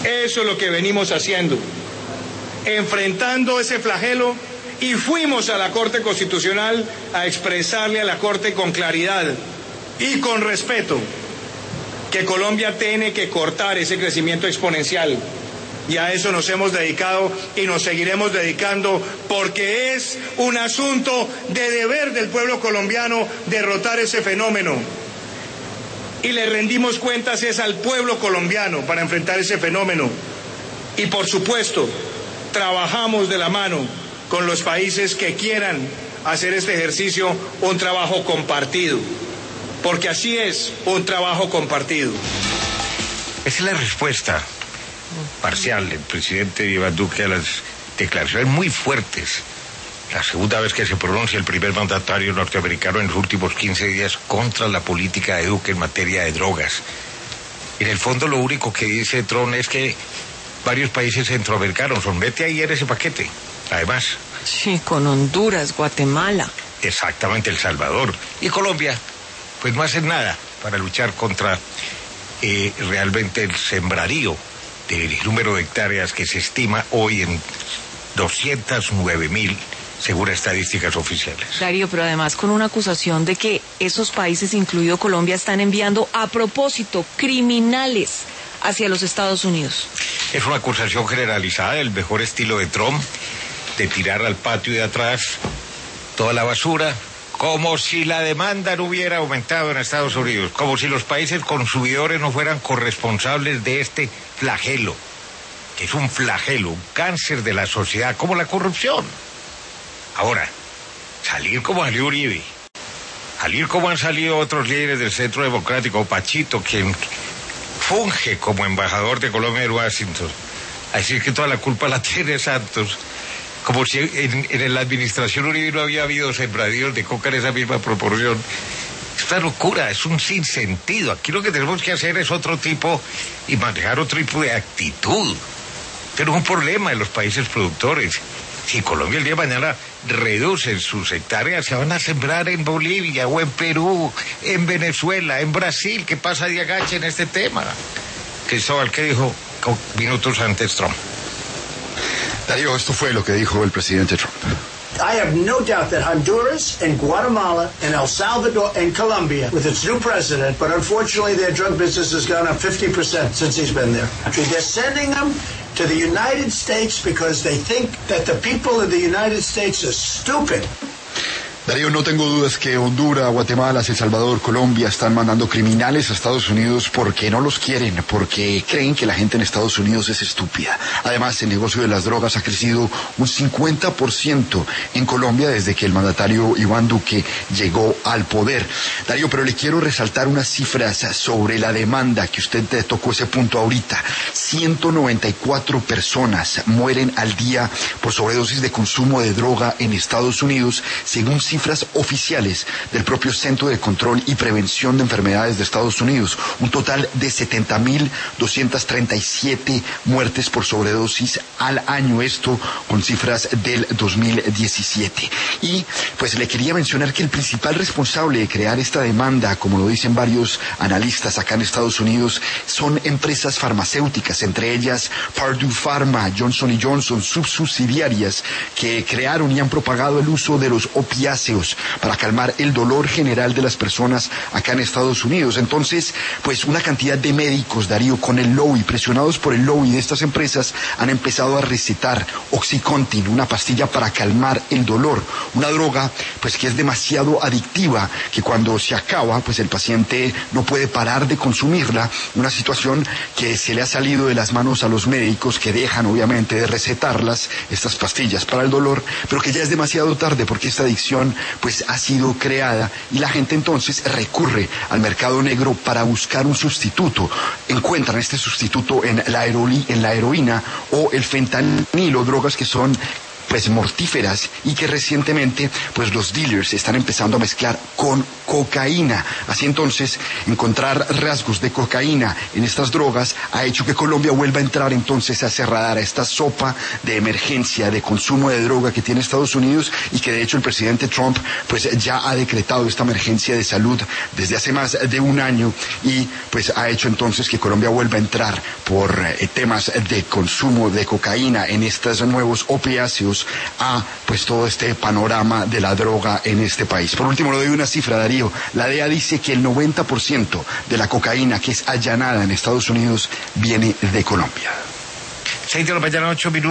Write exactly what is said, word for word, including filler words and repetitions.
Eso es lo que venimos haciendo, enfrentando ese flagelo, y fuimos a la Corte Constitucional a expresarle a la Corte con claridad y con respeto que Colombia tiene que cortar ese crecimiento exponencial. Y a eso nos hemos dedicado y nos seguiremos dedicando, porque es un asunto de deber del pueblo colombiano derrotar ese fenómeno. Y le rendimos cuentas es al pueblo colombiano para enfrentar ese fenómeno. Y por supuesto, trabajamos de la mano con los países que quieran hacer este ejercicio un trabajo compartido, porque así es, un trabajo compartido. Esa es la respuesta parcial del presidente Iván Duque a las declaraciones muy fuertes. La segunda vez que se pronuncia el primer mandatario norteamericano en los últimos quince días contra la política de Duque en materia de drogas. En el fondo lo único que dice Trump es que varios países centroamericanos son mete ahí en ese paquete. Además. Sí, con Honduras, Guatemala. Exactamente, El Salvador. Y Colombia, pues no hacen nada para luchar contra eh, realmente el sembradío del número de hectáreas que se estima hoy en doscientos nueve mil, según estadísticas oficiales. Darío, pero además con una acusación de que esos países, incluido Colombia, están enviando a propósito criminales hacia los Estados Unidos. Es una acusación generalizada, el mejor estilo de Trump, de tirar al patio de atrás toda la basura, como si la demanda no hubiera aumentado en Estados Unidos, como si los países consumidores no fueran corresponsables de este flagelo, que es un flagelo, un cáncer de la sociedad, como la corrupción. Ahora, salir como salió Uribe, salir como han salido otros líderes del Centro Democrático, Pachito, quien funge como embajador de Colombia en Washington, a decir que toda la culpa la tiene Santos, como si en, en la administración Uribe no había habido sembradíos de coca en esa misma proporción. Es una locura, es un sinsentido. Aquí lo que tenemos que hacer es otro tipo y manejar otro tipo de actitud. Pero es un problema de los países productores. Si Colombia el día de mañana reduce sus hectáreas, se van a sembrar en Bolivia o en Perú, en Venezuela, en Brasil. ¿Qué pasa de agache en este tema? Cristóbal, ¿qué dijo minutos antes Trump? Darío, esto fue lo que dijo el presidente Trump. I have no doubt that Honduras and Guatemala and El Salvador and Colombia, with its new president, but unfortunately their drug business has gone up fifty percent since he's been there. They're sending them to the United States because they think that the people of the United States are stupid. Darío, no tengo dudas que Honduras, Guatemala, El Salvador, Colombia están mandando criminales a Estados Unidos porque no los quieren, porque creen que la gente en Estados Unidos es estúpida. Además, el negocio de las drogas ha crecido un cincuenta por ciento en Colombia desde que el mandatario Iván Duque llegó al poder. Darío, pero le quiero resaltar unas cifras sobre la demanda, que usted te tocó ese punto ahorita. ciento noventa y cuatro personas mueren al día por sobredosis de consumo de droga en Estados Unidos, según cifras oficiales del propio Centro de Control y Prevención de Enfermedades de Estados Unidos. Un total de setenta mil doscientas treinta y siete muertes por sobredosis al año, esto con cifras del dos mil diecisiete. Y pues le quería mencionar que el principal responsable de crear esta demanda, como lo dicen varios analistas acá en Estados Unidos, son empresas farmacéuticas, entre ellas Purdue Pharma, Johnson y Johnson, subsubsidiarias que crearon y han propagado el uso de los opiáceos para calmar el dolor general de las personas acá en Estados Unidos. Entonces, pues una cantidad de médicos, Darío, con el lobby, presionados por el lobby de estas empresas, han empezado a recetar Oxycontin, una pastilla para calmar el dolor, una droga pues que es demasiado adictiva, que cuando se acaba, pues el paciente no puede parar de consumirla, una situación que se le ha salido de las manos a los médicos, que dejan obviamente de recetarlas, estas pastillas para el dolor, pero que ya es demasiado tarde porque esta adicción pues ha sido creada y la gente entonces recurre al mercado negro para buscar un sustituto. Encuentran este sustituto en la, heroí- en la heroína o el fentanilo, drogas que son pues mortíferas y que recientemente pues los dealers están empezando a mezclar con cocaína. Así entonces, encontrar rasgos de cocaína en estas drogas ha hecho que Colombia vuelva a entrar entonces a ese radar, a esta sopa de emergencia, de consumo de droga que tiene Estados Unidos, y que de hecho el presidente Trump pues ya ha decretado esta emergencia de salud desde hace más de un año, y pues ha hecho entonces que Colombia vuelva a entrar por eh, temas de consumo de cocaína en estos nuevos opiáceos a pues todo este panorama de la droga en este país. Por último, le doy una cifra, Darío. La D E A dice que el noventa por ciento de la cocaína que es allanada en Estados Unidos viene de Colombia. seis de la mañana, ocho minutos.